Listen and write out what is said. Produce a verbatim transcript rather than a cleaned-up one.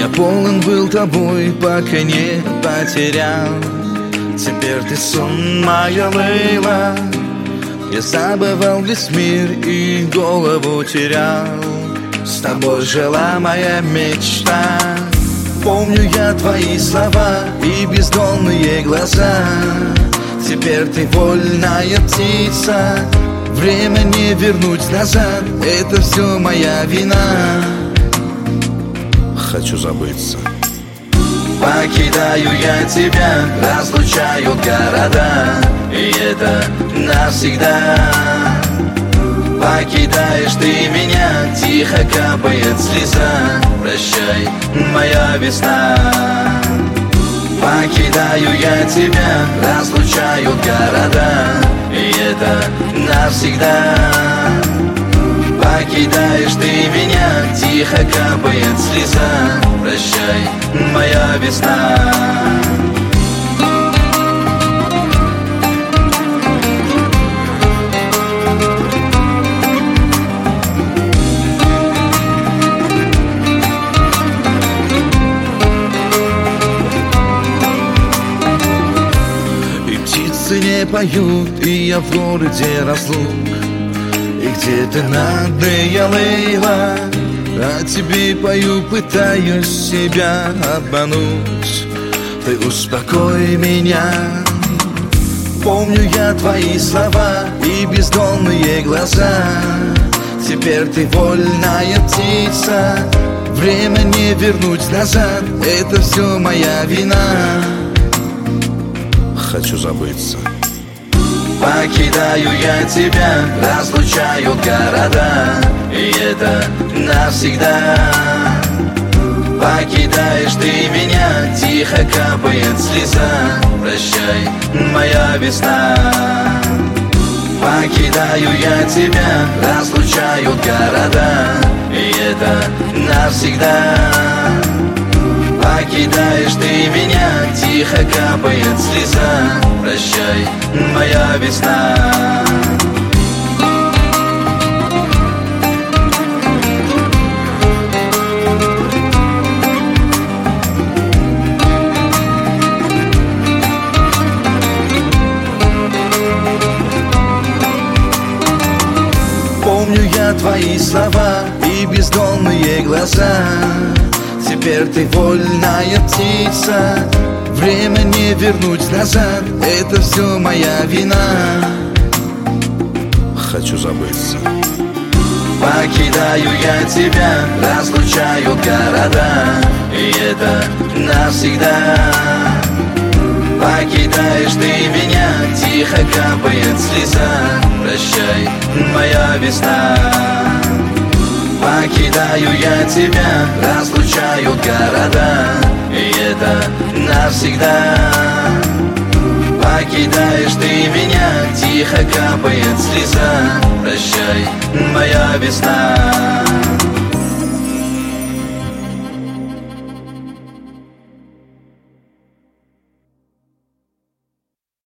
полон был тобой, пока не потерял. Теперь ты сон, моя Лейла. Я забывал весь мир и голову терял. С тобой жила моя мечта. Помню я твои слова и бездонные глаза. Теперь ты вольная птица. Время не вернуть назад. Это все моя вина. Хочу забыться. Покидаю я тебя, разлучаю города, и это навсегда. Покидаешь ты меня, тихо капает слеза. Прощай, моя весна. Покидаю я тебя, разлучаю города, и это навсегда. Покидаешь ты меня, тихо капает слеза. Прощай, моя весна. И птицы не поют, и я в городе разлук. И где ты, надная Лейла? А тебе пою, пытаюсь себя обмануть. Ты успокой меня. Помню я твои слова и бездонные глаза. Теперь ты вольная птица. Время не вернуть назад. Это все моя вина. Хочу забыться. Покидаю я тебя, разлучаю города, и это навсегда. Покидаешь ты меня, тихо капает слеза. Прощай, моя весна. Покидаю я тебя, разлучаю города, и это навсегда. Покидаешь ты меня, тихо капает слеза. Прощай, моя весна. Помню я твои слова и бездонные глаза. Теперь ты вольная птица. Время не вернуть назад. Это все моя вина. Хочу забыться. Покидаю я тебя, разлучаю города, и это навсегда. Покидаешь ты меня, тихо капает слеза. Прощай, моя весна. Покидаю я тебя, разлучаю города, и это навсегда. Покидаешь ты меня, тихо капает слеза. Прощай, моя весна.